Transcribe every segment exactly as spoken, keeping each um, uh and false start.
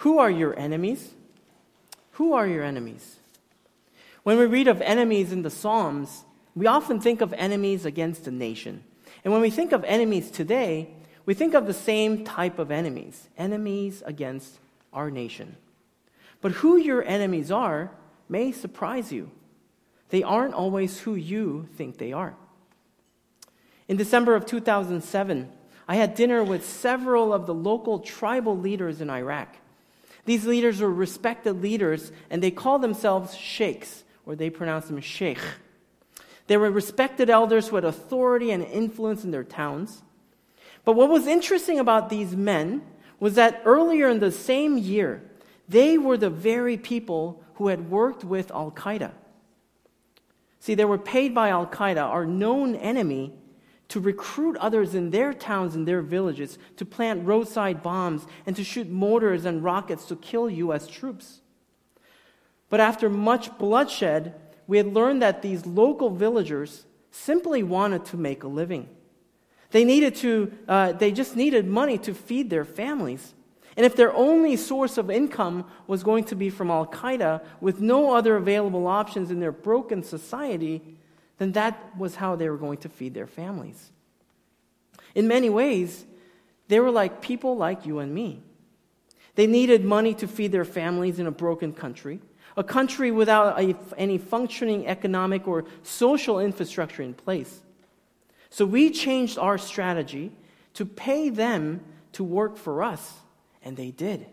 Who are your enemies? Who are your enemies? When we read of enemies in the Psalms, we often think of enemies against a nation. And when we think of enemies today, we think of the same type of enemies, enemies against our nation. But who your enemies are may surprise you. They aren't always who you think they are. In December of two thousand seven, I had dinner with several of the local tribal leaders in Iraq. These leaders were respected leaders, and they call themselves sheikhs, or they pronounce them sheikh. They were respected elders who had authority and influence in their towns. But what was interesting about these men was that earlier in the same year, they were the very people who had worked with Al-Qaeda. See, they were paid by Al-Qaeda, our known enemy, to recruit others in their towns and their villages, to plant roadside bombs, and to shoot mortars and rockets to kill U S troops. But after much bloodshed, we had learned that these local villagers simply wanted to make a living. They needed to, uh, they just needed money to feed their families. And if their only source of income was going to be from Al-Qaeda, with no other available options in their broken society, then that was how they were going to feed their families. In many ways, they were like people like you and me. They needed money to feed their families in a broken country, a country without a, any functioning economic or social infrastructure in place. So we changed our strategy to pay them to work for us, and they did.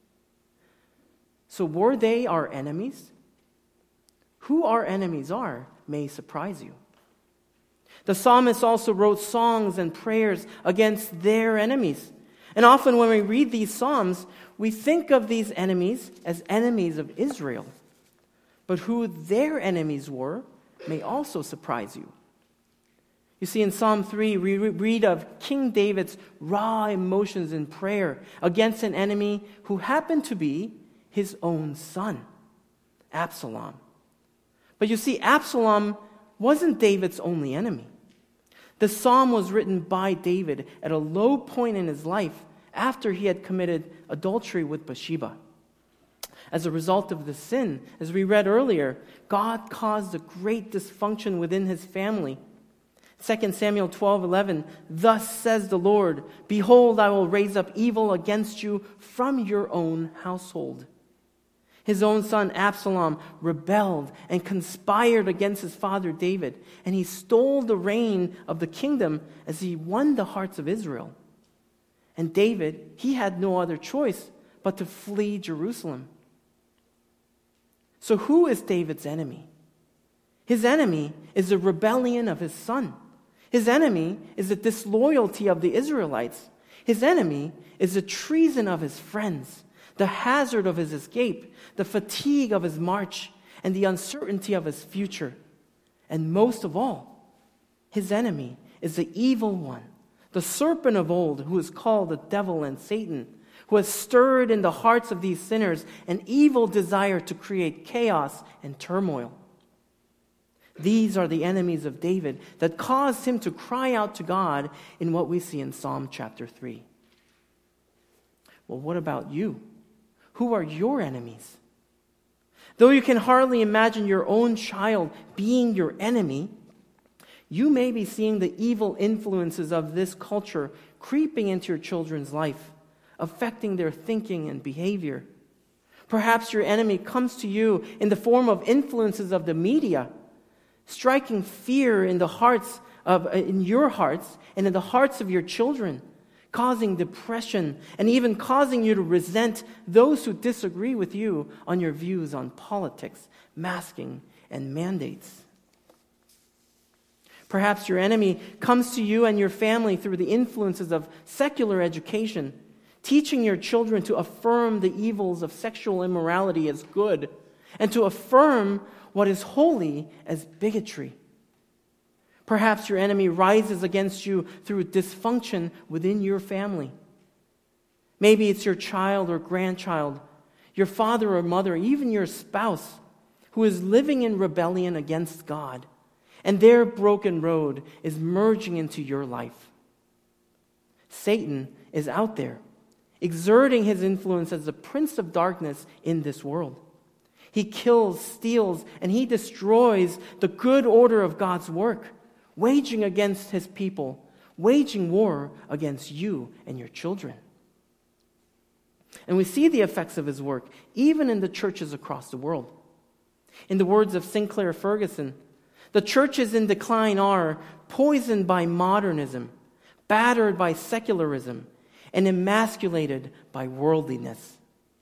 So were they our enemies? Who our enemies are may surprise you. The psalmist also wrote songs and prayers against their enemies. And often when we read these psalms, we think of these enemies as enemies of Israel. But who their enemies were may also surprise you. You see, in Psalm three, we read of King David's raw emotions in prayer against an enemy who happened to be his own son, Absalom. But you see, Absalom wasn't David's only enemy. The psalm was written by David at a low point in his life after he had committed adultery with Bathsheba. As a result of the sin, as we read earlier, God caused a great dysfunction within his family. Second Samuel twelve eleven, thus says the Lord, behold, I will raise up evil against you from your own household. His own son Absalom rebelled and conspired against his father David, and he stole the reign of the kingdom as he won the hearts of Israel. And David, he had no other choice but to flee Jerusalem. So who is David's enemy? His enemy is the rebellion of his son. His enemy is the disloyalty of the Israelites. His enemy is the treason of his friends, the hazard of his escape, the fatigue of his march, and the uncertainty of his future. And most of all, his enemy is the evil one, the serpent of old, who is called the devil and Satan, who has stirred in the hearts of these sinners an evil desire to create chaos and turmoil. These are the enemies of David that caused him to cry out to God in what we see in Psalm chapter three. Well, what about you? Who are your enemies? Though you can hardly imagine your own child being your enemy, you may be seeing the evil influences of this culture creeping into your children's life, affecting their thinking and behavior. Perhaps your enemy comes to you in the form of influences of the media, striking fear in the hearts of in your hearts and in the hearts of your children, causing depression and even causing you to resent those who disagree with you on your views on politics, masking, and mandates. Perhaps your enemy comes to you and your family through the influences of secular education, teaching your children to affirm the evils of sexual immorality as good and to affirm what is holy as bigotry. Perhaps your enemy rises against you through dysfunction within your family. Maybe it's your child or grandchild, your father or mother, even your spouse, who is living in rebellion against God, and their broken road is merging into your life. Satan is out there, exerting his influence as the prince of darkness in this world. He kills, steals, and he destroys the good order of God's work, waging against his people, waging war against you and your children. And we see the effects of his work even in the churches across the world. In the words of Sinclair Ferguson, the churches in decline are poisoned by modernism, battered by secularism, and emasculated by worldliness.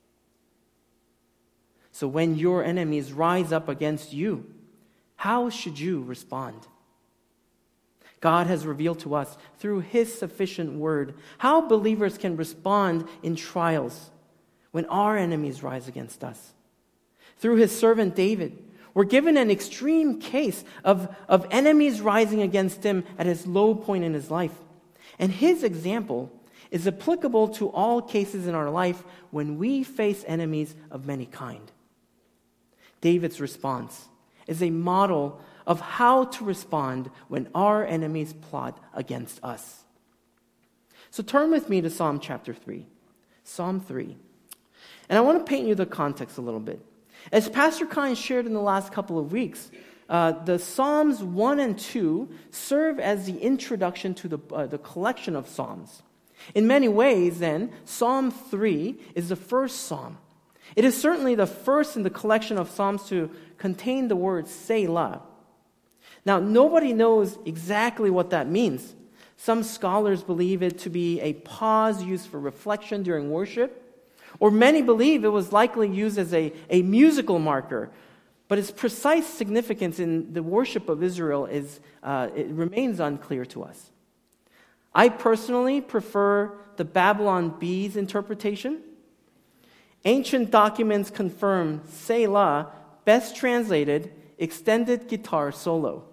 So when your enemies rise up against you, how should you respond? God has revealed to us through his sufficient word how believers can respond in trials when our enemies rise against us. Through his servant David, we're given an extreme case of, of enemies rising against him at his low point in his life. And his example is applicable to all cases in our life when we face enemies of many kind. David's response is a model of how to respond when our enemies plot against us. So turn with me to Psalm chapter three. Psalm three. And I want to paint you the context a little bit. As Pastor Kine shared in the last couple of weeks, uh, the Psalms one and two serve as the introduction to the, uh, the collection of Psalms. In many ways, then, Psalm three is the first psalm. It is certainly the first in the collection of Psalms to contain the word Selah. Now, nobody knows exactly what that means. Some scholars believe it to be a pause used for reflection during worship, or many believe it was likely used as a, a musical marker. But its precise significance in the worship of Israel is uh, it remains unclear to us. I personally prefer the Babylon Bee's interpretation. Ancient documents confirm Selah, best translated, extended guitar solo.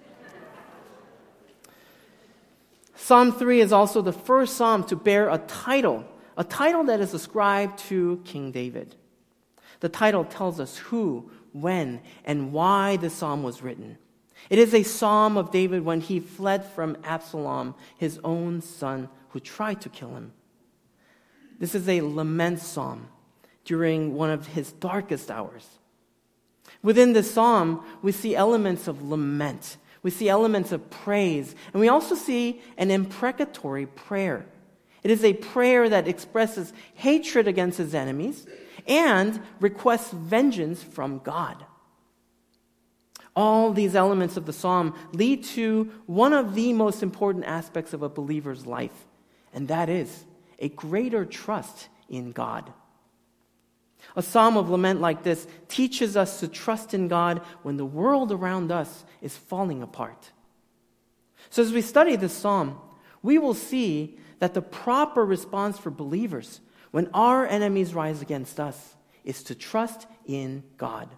Psalm three is also the first psalm to bear a title, a title that is ascribed to King David. The title tells us who, when, and why the psalm was written. It is a psalm of David when he fled from Absalom, his own son, who tried to kill him. This is a lament psalm during one of his darkest hours. Within this psalm, we see elements of lament. We see elements of praise. And we also see an imprecatory prayer. It is a prayer that expresses hatred against his enemies and requests vengeance from God. All these elements of the psalm lead to one of the most important aspects of a believer's life, and that is a greater trust in God. A psalm of lament like this teaches us to trust in God when the world around us is falling apart. So as we study this psalm, we will see that the proper response for believers when our enemies rise against us is to trust in God.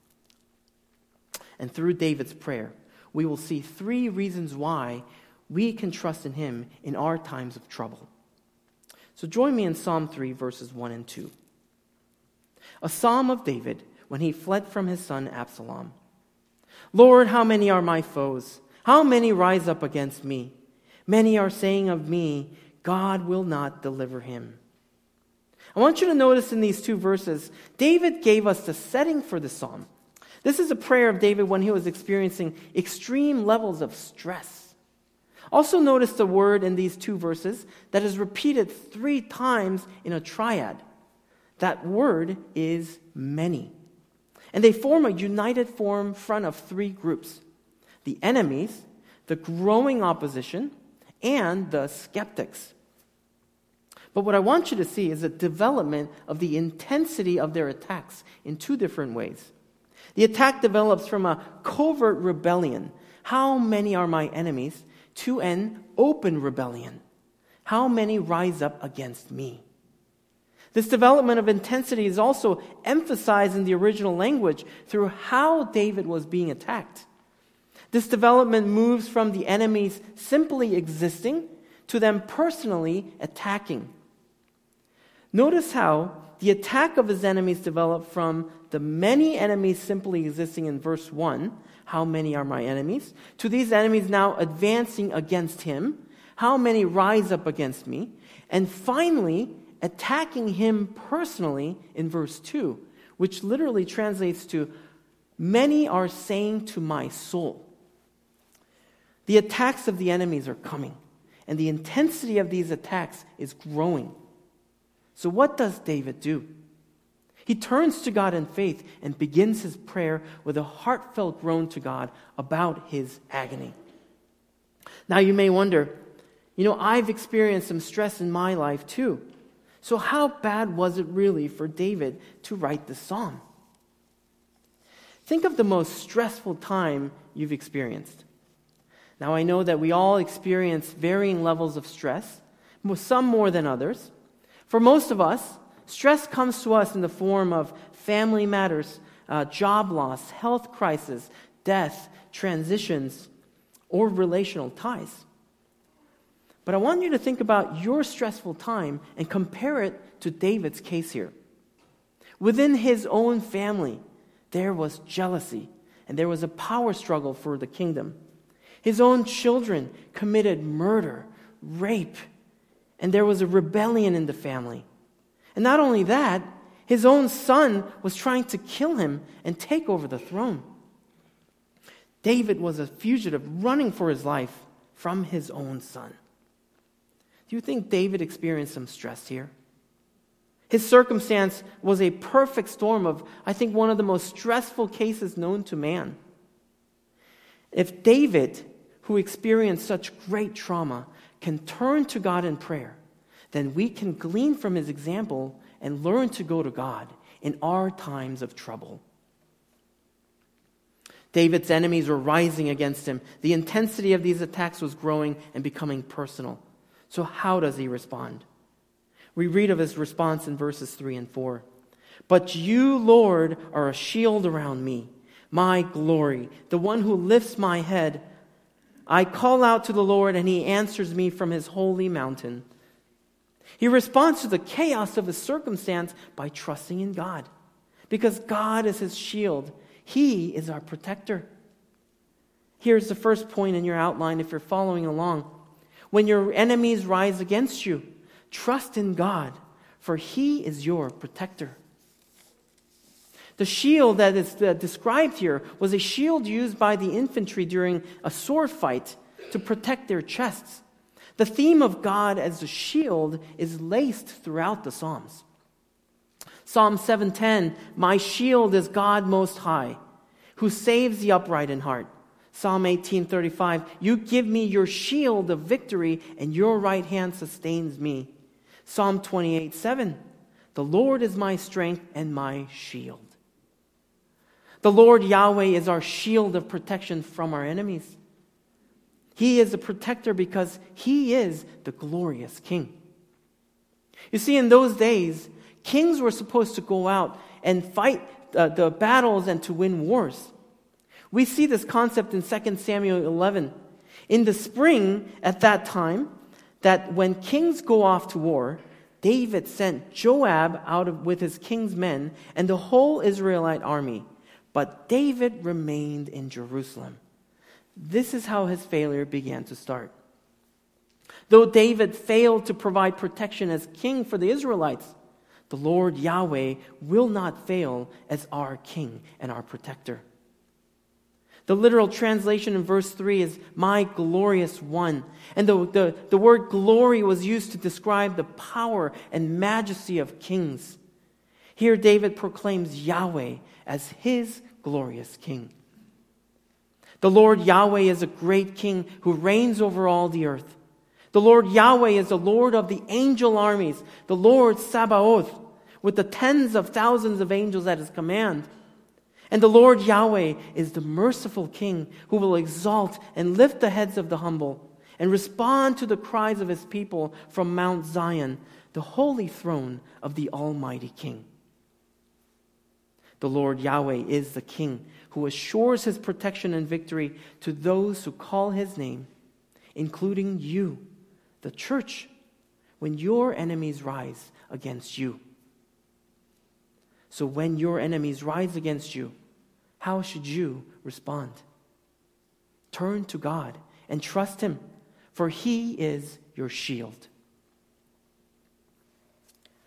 And through David's prayer, we will see three reasons why we can trust in him in our times of trouble. So join me in Psalm three, verses one and two. A psalm of David when he fled from his son Absalom. Lord, how many are my foes? How many rise up against me? Many are saying of me, God will not deliver him. I want you to notice in these two verses, David gave us the setting for the psalm. This is a prayer of David when he was experiencing extreme levels of stress. Also notice the word in these two verses that is repeated three times in a triad. That word is many. And they form a united form front of three groups: the enemies, the growing opposition, and the skeptics. But what I want you to see is a development of the intensity of their attacks in two different ways. The attack develops from a covert rebellion, how many are my enemies, to an open rebellion, how many rise up against me. This development of intensity is also emphasized in the original language through how David was being attacked. This development moves from the enemies simply existing to them personally attacking. Notice how the attack of his enemies developed from the many enemies simply existing in verse one, how many are my enemies, to these enemies now advancing against him, how many rise up against me, and finally attacking him personally in verse two, which literally translates to, "Many are saying to my soul." The attacks of the enemies are coming, and the intensity of these attacks is growing. So what does David do? He turns to God in faith and begins his prayer with a heartfelt groan to God about his agony. Now you may wonder, you know, I've experienced some stress in my life too. So how bad was it really for David to write this psalm? Think of the most stressful time you've experienced. Now I know that we all experience varying levels of stress, some more than others. For most of us, stress comes to us in the form of family matters, uh, job loss, health crisis, death, transitions, or relational ties. But I want you to think about your stressful time and compare it to David's case here. Within his own family, there was jealousy, and there was a power struggle for the kingdom. His own children committed murder, rape, and there was a rebellion in the family. And not only that, his own son was trying to kill him and take over the throne. David was a fugitive running for his life from his own son. Do you think David experienced some stress here? His circumstance was a perfect storm of, I think, one of the most stressful cases known to man. If David, who experienced such great trauma, can turn to God in prayer, then we can glean from his example and learn to go to God in our times of trouble. David's enemies were rising against him. The intensity of these attacks was growing and becoming personal. So how does he respond? We read of his response in verses three and four. "But you, Lord, are a shield around me, my glory, the one who lifts my head. I call out to the Lord, and he answers me from his holy mountain." He responds to the chaos of his circumstance by trusting in God, because God is his shield. He is our protector. Here's the first point in your outline if you're following along. When your enemies rise against you, trust in God, for he is your protector. The shield that is uh, described here was a shield used by the infantry during a sword fight to protect their chests. The theme of God as a shield is laced throughout the Psalms. Psalm seven ten, "My shield is God Most High, who saves the upright in heart." Psalm eighteen thirty-five, "You give me your shield of victory, and your right hand sustains me." Psalm twenty-eight seven, "The Lord is my strength and my shield." The Lord Yahweh is our shield of protection from our enemies. He is a protector because he is the glorious King. You see, in those days, kings were supposed to go out and fight uh, the battles and to win wars. We see this concept in Second Samuel eleven. In the spring at that time, that when kings go off to war, David sent Joab out of, with his king's men and the whole Israelite army. But David remained in Jerusalem. This is how his failure began to start. Though David failed to provide protection as king for the Israelites, the Lord Yahweh will not fail as our king and our protector. The literal translation in verse three is "my glorious one." And the, the, the word glory was used to describe the power and majesty of kings. Here David proclaims Yahweh as his glorious king. The Lord Yahweh is a great king who reigns over all the earth. The Lord Yahweh is the Lord of the angel armies, the Lord Sabaoth, with the tens of thousands of angels at his command. And the Lord Yahweh is the merciful king who will exalt and lift the heads of the humble and respond to the cries of his people from Mount Zion, the holy throne of the Almighty King. The Lord Yahweh is the king who assures his protection and victory to those who call his name, including you, the church, when your enemies rise against you. So when your enemies rise against you, how should you respond? Turn to God and trust him, for he is your shield.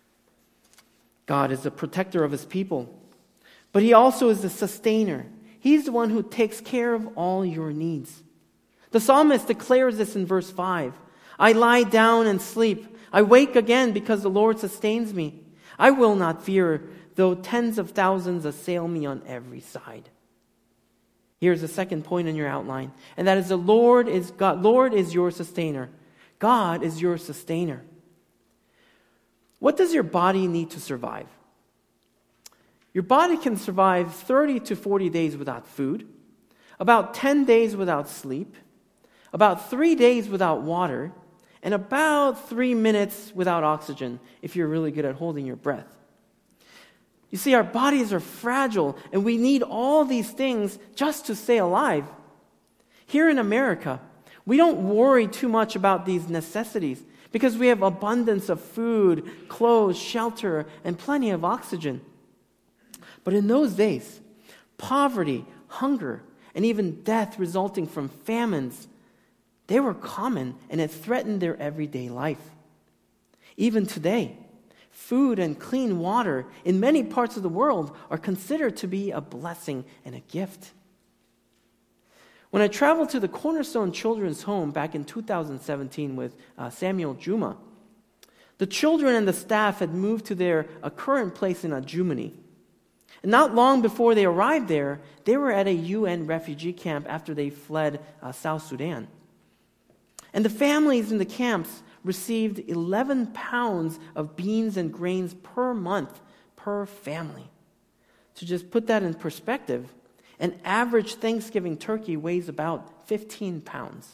God is the protector of his people, but he also is the sustainer. He's the one who takes care of all your needs. The psalmist declares this in verse five. I lie down and sleep. I wake again because the Lord sustains me. I will not fear, though tens of thousands assail me on every side. Here's the second point in your outline, and that is the Lord is God. Lord is your sustainer. God is your sustainer. What does your body need to survive? Your body can survive thirty to forty days without food, about ten days without sleep, about three days without water, and about three minutes without oxygen if you're really good at holding your breath. You see, our bodies are fragile, and we need all these things just to stay alive. Here in America, we don't worry too much about these necessities because we have abundance of food, clothes, shelter, and plenty of oxygen. But in those days, poverty, hunger, and even death resulting from famines, they were common and it threatened their everyday life. Even today, food and clean water in many parts of the world are considered to be a blessing and a gift. When I traveled to the Cornerstone Children's Home back in two thousand seventeen with uh, Samuel Juma, the children and the staff had moved to their uh, current place in Adjumani. And not long before they arrived there, they were at a U N refugee camp after they fled uh, South Sudan. And the families in the camps received eleven pounds of beans and grains per month per family. To just put that in perspective, an average Thanksgiving turkey weighs about fifteen pounds.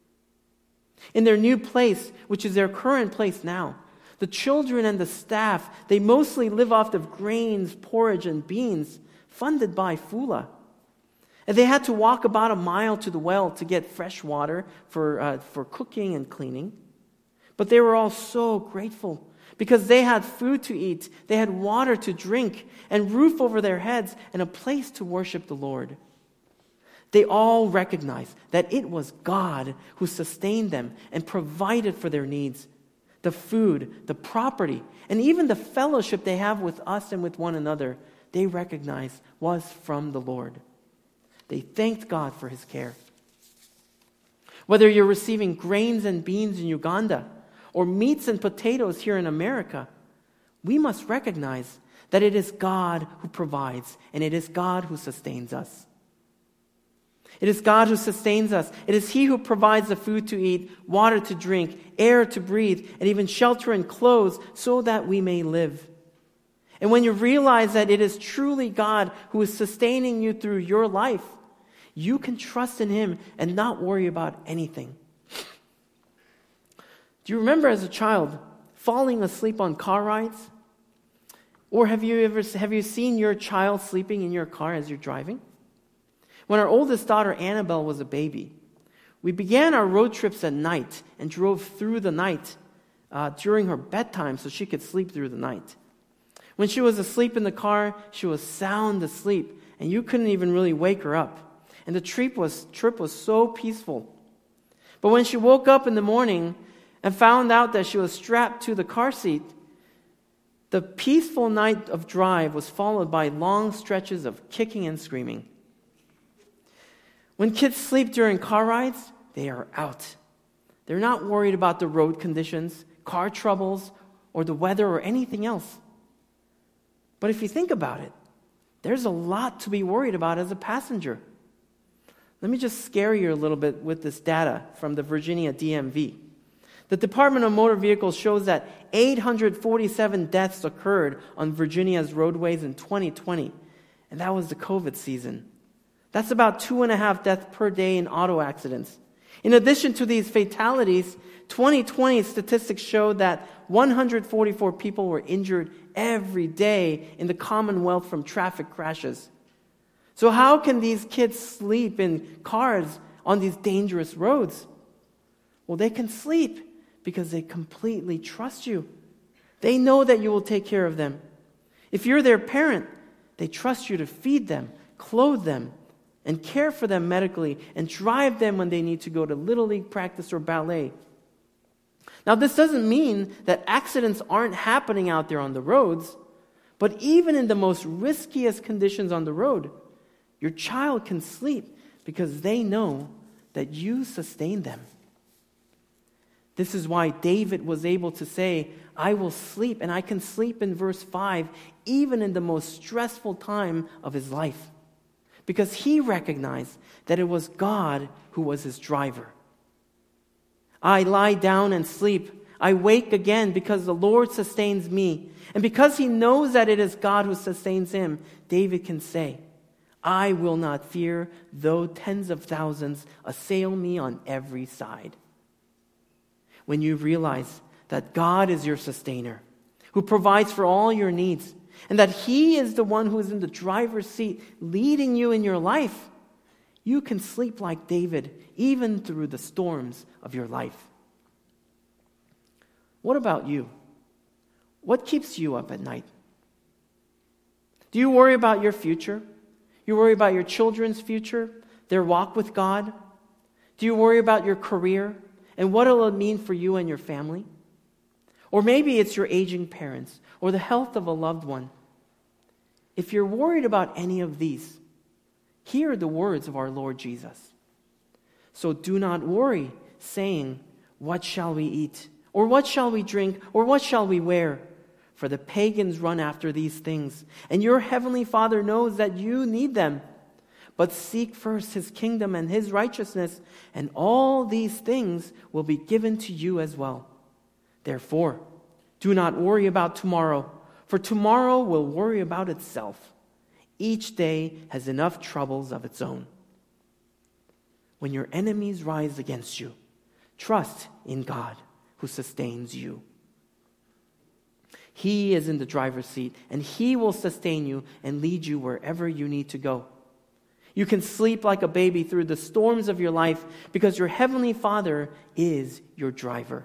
In their new place, which is their current place now, the children and the staff, they mostly live off of grains, porridge, and beans funded by Fula. And they had to walk about a mile to the well to get fresh water for, uh, for cooking and cleaning. But they were all so grateful because they had food to eat, they had water to drink, and roof over their heads, and a place to worship the Lord. They all recognized that it was God who sustained them and provided for their needs. The food, the property, and even the fellowship they have with us and with one another, they recognized was from the Lord. They thanked God for his care. Whether you're receiving grains and beans in Uganda or meats and potatoes here in America, we must recognize that it is God who provides and it is God who sustains us. It is God who sustains us. It is he who provides the food to eat, water to drink, air to breathe, and even shelter and clothes so that we may live. And when you realize that it is truly God who is sustaining you through your life, you can trust in him and not worry about anything. Do you remember as a child falling asleep on car rides? Or have you ever have you seen your child sleeping in your car as you're driving? When our oldest daughter Annabelle was a baby, we began our road trips at night and drove through the night uh, during her bedtime so she could sleep through the night. When she was asleep in the car, she was sound asleep, and you couldn't even really wake her up. And the trip was, trip was so peaceful. But when she woke up in the morning and found out that she was strapped to the car seat, the peaceful night of drive was followed by long stretches of kicking and screaming. When kids sleep during car rides, they are out. They're not worried about the road conditions, car troubles, or the weather or anything else. But if you think about it, there's a lot to be worried about as a passenger. Let me just scare you a little bit with this data from the Virginia D M V. The Department of Motor Vehicles shows that eight hundred forty-seven deaths occurred on Virginia's roadways in twenty twenty, and that was the COVID season. That's about two and a half deaths per day in auto accidents. In addition to these fatalities, twenty twenty statistics showed that one hundred forty-four people were injured every day in the Commonwealth from traffic crashes. So how can these kids sleep in cars on these dangerous roads? Well, they can sleep because they completely trust you. They know that you will take care of them. If you're their parent, they trust you to feed them, clothe them, and care for them medically, and drive them when they need to go to Little League practice or ballet. Now, this doesn't mean that accidents aren't happening out there on the roads, But even in the most riskiest conditions on the road, your child can sleep because they know that you sustain them. This is why David was able to say, I will sleep, and I can sleep in verse five, even in the most stressful time of his life, because he recognized that it was God who was his driver. I lie down and sleep. I wake again because the Lord sustains me. And because he knows that it is God who sustains him, David can say, I will not fear, though tens of thousands assail me on every side. When you realize that God is your sustainer, who provides for all your needs, and that he is the one who is in the driver's seat leading you in your life, you can sleep like David, even through the storms of your life. What about you? What keeps you up at night? Do you worry about your future? You worry about your children's future, their walk with God? Do you worry about your career and what it will mean for you and your family? Or maybe it's your aging parents or the health of a loved one. If you're worried about any of these, hear the words of our Lord Jesus. So do not worry, saying, what shall we eat? Or what shall we drink? Or what shall we wear? For the pagans run after these things, and your heavenly Father knows that you need them. But seek first his kingdom and his righteousness, and all these things will be given to you as well. Therefore, do not worry about tomorrow, for tomorrow will worry about itself. Each day has enough troubles of its own. When your enemies rise against you, trust in God who sustains you. He is in the driver's seat, and he will sustain you and lead you wherever you need to go. You can sleep like a baby through the storms of your life because your heavenly Father is your driver.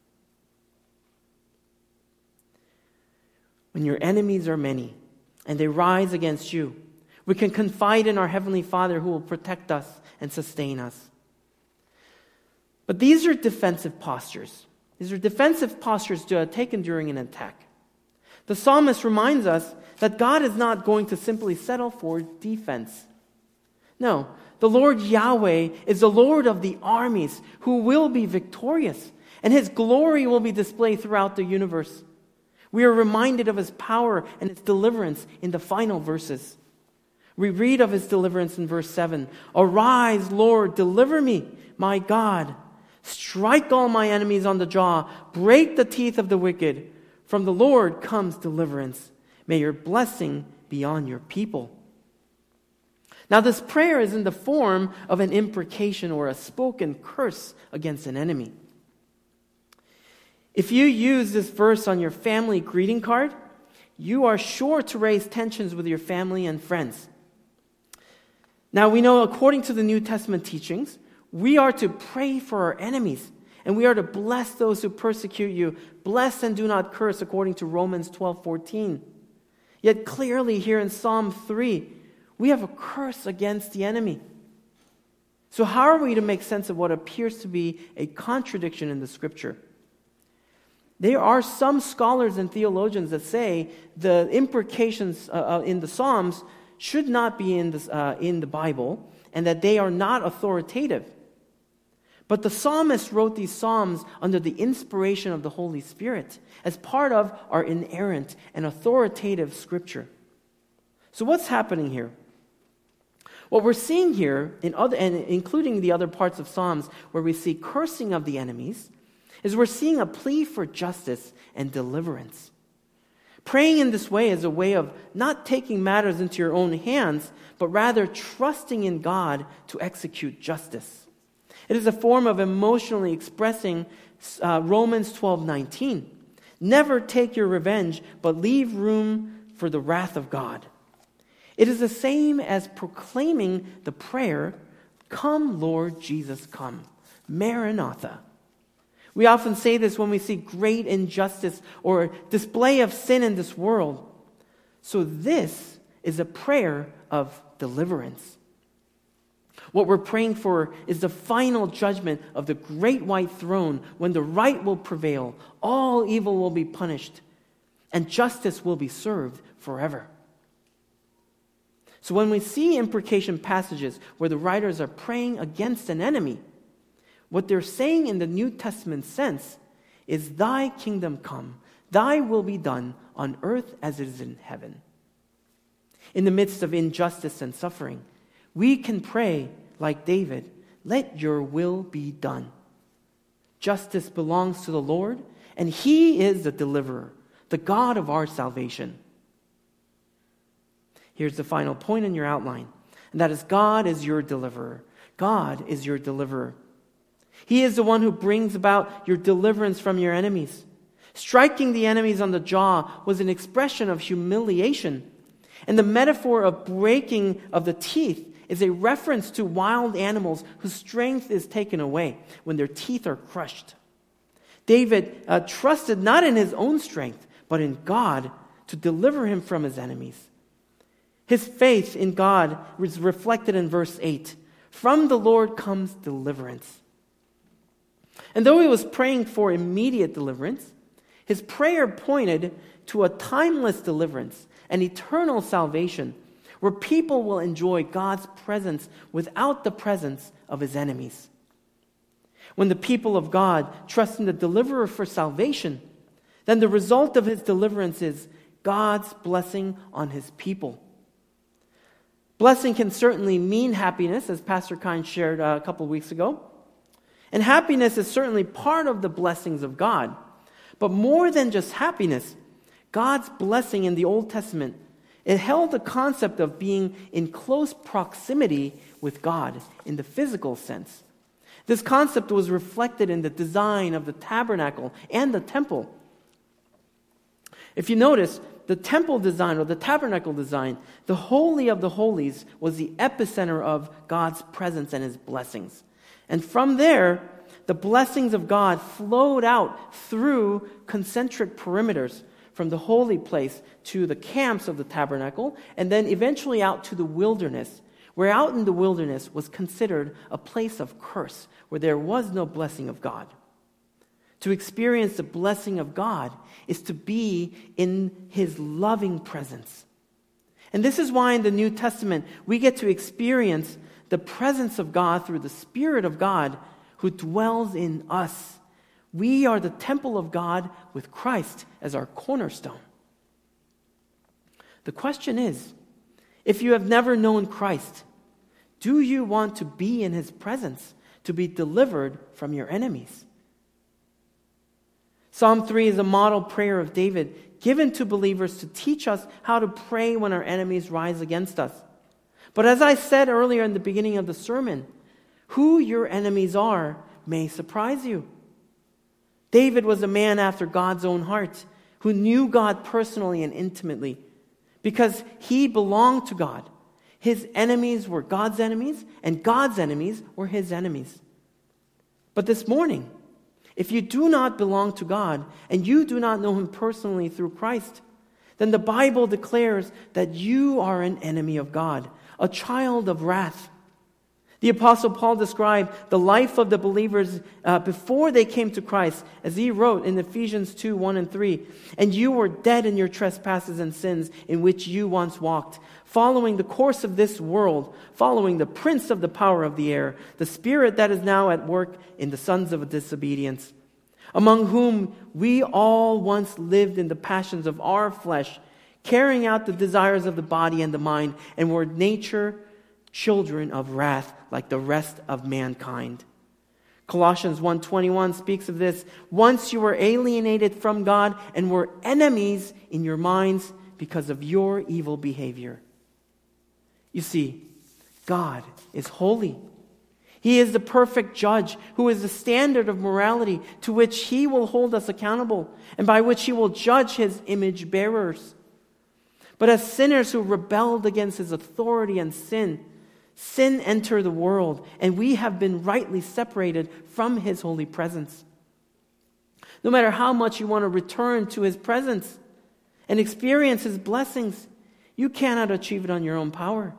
When your enemies are many and they rise against you, we can confide in our heavenly Father who will protect us and sustain us. But these are defensive postures. These are defensive postures taken during an attack. The psalmist reminds us that God is not going to simply settle for defense. No, the Lord Yahweh is the Lord of the armies who will be victorious, and his glory will be displayed throughout the universe. We are reminded of his power and his deliverance in the final verses. We read of his deliverance in verse seven. Arise, Lord, deliver me, my God. Strike all my enemies on the jaw. Break the teeth of the wicked. From the Lord comes deliverance. May your blessing be on your people. Now, this prayer is in the form of an imprecation or a spoken curse against an enemy. If you use this verse on your family greeting card, you are sure to raise tensions with your family and friends. Now, we know according to the New Testament teachings, we are to pray for our enemies, and we are to bless those who persecute you. Bless and do not curse, according to Romans twelve fourteen. Yet clearly here in Psalm three, we have a curse against the enemy. So how are we to make sense of what appears to be a contradiction in the Scripture? There are some scholars and theologians that say the imprecations uh, in the Psalms should not be in, this, uh, in the Bible, and that they are not authoritative. But the psalmist wrote these psalms under the inspiration of the Holy Spirit as part of our inerrant and authoritative Scripture. So what's happening here? What we're seeing here, in other, and including the other parts of Psalms where we see cursing of the enemies, is we're seeing a plea for justice and deliverance. Praying in this way is a way of not taking matters into your own hands, but rather trusting in God to execute justice. It is a form of emotionally expressing uh, Romans twelve nineteen. Never take your revenge, but leave room for the wrath of God. It is the same as proclaiming the prayer, "Come, Lord Jesus, come." Maranatha. We often say this when we see great injustice or display of sin in this world. So this is a prayer of deliverance. What we're praying for is the final judgment of the great white throne when the right will prevail, all evil will be punished, and justice will be served forever. So when we see imprecation passages where the writers are praying against an enemy, what they're saying in the New Testament sense is, thy kingdom come, thy will be done on earth as it is in heaven. In the midst of injustice and suffering, we can pray like David, let your will be done. Justice belongs to the Lord, and He is the deliverer, the God of our salvation. Here's the final point in your outline, and that is God is your deliverer. God is your deliverer. He is the one who brings about your deliverance from your enemies. Striking the enemies on the jaw was an expression of humiliation. And the metaphor of breaking of the teeth is a reference to wild animals whose strength is taken away when their teeth are crushed. David uh, trusted not in his own strength, but in God to deliver him from his enemies. His faith in God was reflected in verse eight. From the Lord comes deliverance. And though he was praying for immediate deliverance, his prayer pointed to a timeless deliverance, an eternal salvation, where people will enjoy God's presence without the presence of his enemies. When the people of God trust in the deliverer for salvation, then the result of his deliverance is God's blessing on his people. Blessing can certainly mean happiness, as Pastor Kind shared a couple of weeks ago. And happiness is certainly part of the blessings of God. But more than just happiness, God's blessing in the Old Testament, it held the concept of being in close proximity with God in the physical sense. This concept was reflected in the design of the tabernacle and the temple. If you notice, the temple design or the tabernacle design, the Holy of the Holies was the epicenter of God's presence and his blessings. And from there, the blessings of God flowed out through concentric perimeters from the holy place to the camps of the tabernacle, and then eventually out to the wilderness, where out in the wilderness was considered a place of curse, where there was no blessing of God. To experience the blessing of God is to be in his loving presence. And this is why in the New Testament we get to experience the presence of God through the Spirit of God who dwells in us. We are the temple of God with Christ as our cornerstone. The question is, if you have never known Christ, do you want to be in his presence, to be delivered from your enemies? Psalm three is a model prayer of David given to believers to teach us how to pray when our enemies rise against us. But as I said earlier in the beginning of the sermon, who your enemies are may surprise you. David was a man after God's own heart who knew God personally and intimately because he belonged to God. His enemies were God's enemies, and God's enemies were his enemies. But this morning, if you do not belong to God and you do not know him personally through Christ, then the Bible declares that you are an enemy of God, a child of wrath. The Apostle Paul described the life of the believers uh, before they came to Christ, as he wrote in Ephesians two, one and three, "And you were dead in your trespasses and sins in which you once walked, following the course of this world, following the prince of the power of the air, the spirit that is now at work in the sons of disobedience, among whom we all once lived in the passions of our flesh, carrying out the desires of the body and the mind, and were nature children of wrath like the rest of mankind." Colossians one twenty-one speaks of this. "Once you were alienated from God and were enemies in your minds because of your evil behavior." You see, God is holy. He is the perfect judge who is the standard of morality to which he will hold us accountable and by which he will judge his image bearers. But as sinners who rebelled against his authority and sin, sin entered the world, and we have been rightly separated from his holy presence. No matter how much you want to return to his presence and experience his blessings, you cannot achieve it on your own power.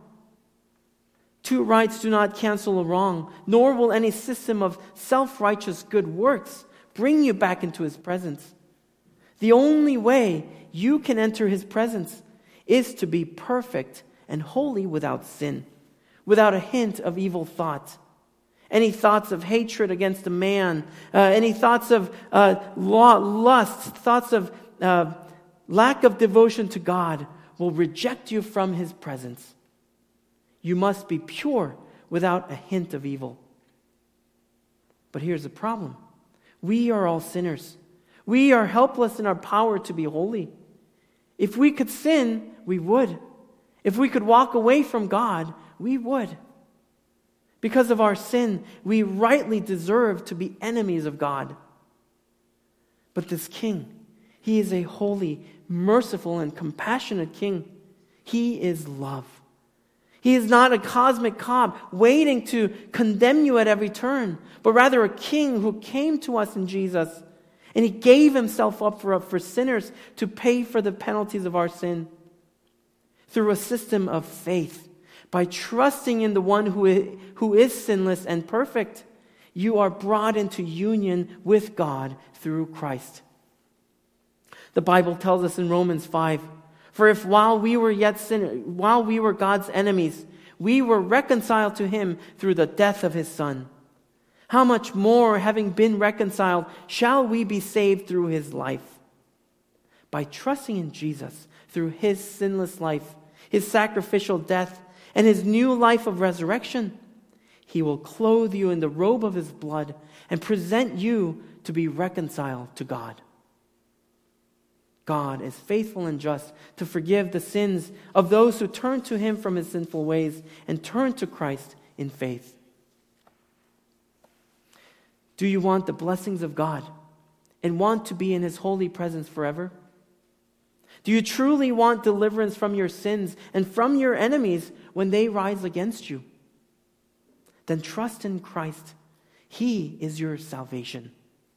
Two rights do not cancel a wrong, nor will any system of self-righteous good works bring you back into his presence. The only way you can enter his presence is to be perfect and holy without sin, without a hint of evil thought. Any thoughts of hatred against a man, uh, any thoughts of uh, lust, thoughts of uh, lack of devotion to God will reject you from his presence. You must be pure without a hint of evil. But here's the problem. We are all sinners. We are helpless in our power to be holy. If we could sin, we would. If we could walk away from God, we would. Because of our sin, we rightly deserve to be enemies of God. But this king, he is a holy, merciful, and compassionate king. He is love. He is not a cosmic cop waiting to condemn you at every turn, but rather a king who came to us in Jesus, and he gave himself up for, for sinners to pay for the penalties of our sin. Through a system of faith, by trusting in the one who is, who is sinless and perfect, you are brought into union with God through Christ. The Bible tells us in Romans five, for if while we were yet sinners, while we were God's enemies, we were reconciled to him through the death of his Son, how much more, having been reconciled, shall we be saved through his life? By trusting in Jesus through his sinless life, his sacrificial death, and his new life of resurrection, he will clothe you in the robe of his blood and present you to be reconciled to God. God is faithful and just to forgive the sins of those who turn to him from his sinful ways and turn to Christ in faith. Do you want the blessings of God and want to be in his holy presence forever? Do you truly want deliverance from your sins and from your enemies when they rise against you? Then trust in Christ. He is your salvation.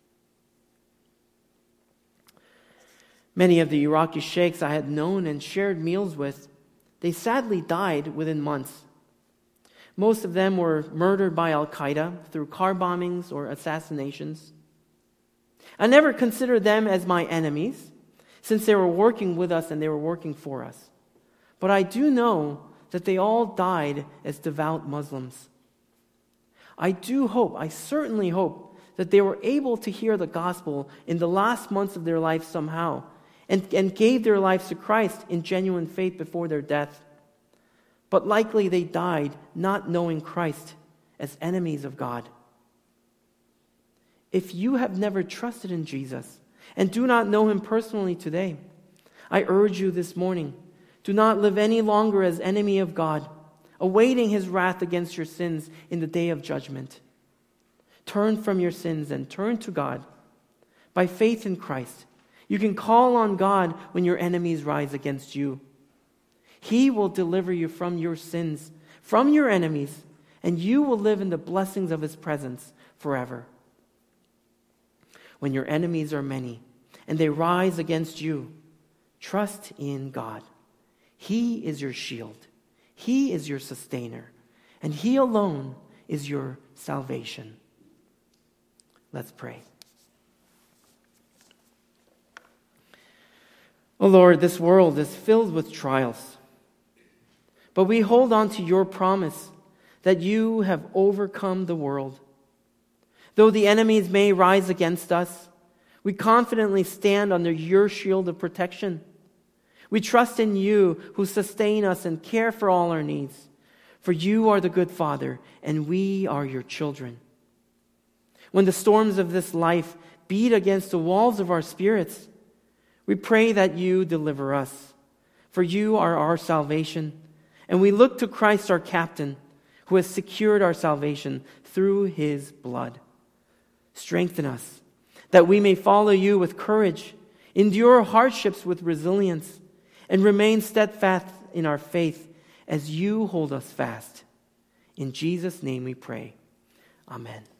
Many of the Iraqi sheikhs I had known and shared meals with, they sadly died within months. Most of them were murdered by Al-Qaeda through car bombings or assassinations. I never considered them as my enemies, since they were working with us and they were working for us. But I do know that they all died as devout Muslims. I do hope, I certainly hope, that they were able to hear the gospel in the last months of their life somehow, and, and gave their lives to Christ in genuine faith before their death. But likely they died not knowing Christ, as enemies of God. If you have never trusted in Jesus and do not know him personally today, I urge you this morning, do not live any longer as enemy of God, awaiting his wrath against your sins in the day of judgment. Turn from your sins and turn to God. By faith in Christ, you can call on God when your enemies rise against you. He will deliver you from your sins, from your enemies, and you will live in the blessings of his presence forever. When your enemies are many and they rise against you, trust in God. He is your shield. He is your sustainer. And he alone is your salvation. Let's pray. Oh Lord, this world is filled with trials. But we hold on to your promise that you have overcome the world. Though the enemies may rise against us, we confidently stand under your shield of protection. We trust in you who sustain us and care for all our needs. For you are the good Father, and we are your children. When the storms of this life beat against the walls of our spirits, we pray that you deliver us. For you are our salvation, and we look to Christ our captain, who has secured our salvation through his blood. Strengthen us, that we may follow you with courage, endure hardships with resilience, and remain steadfast in our faith as you hold us fast. In Jesus' name we pray. Amen.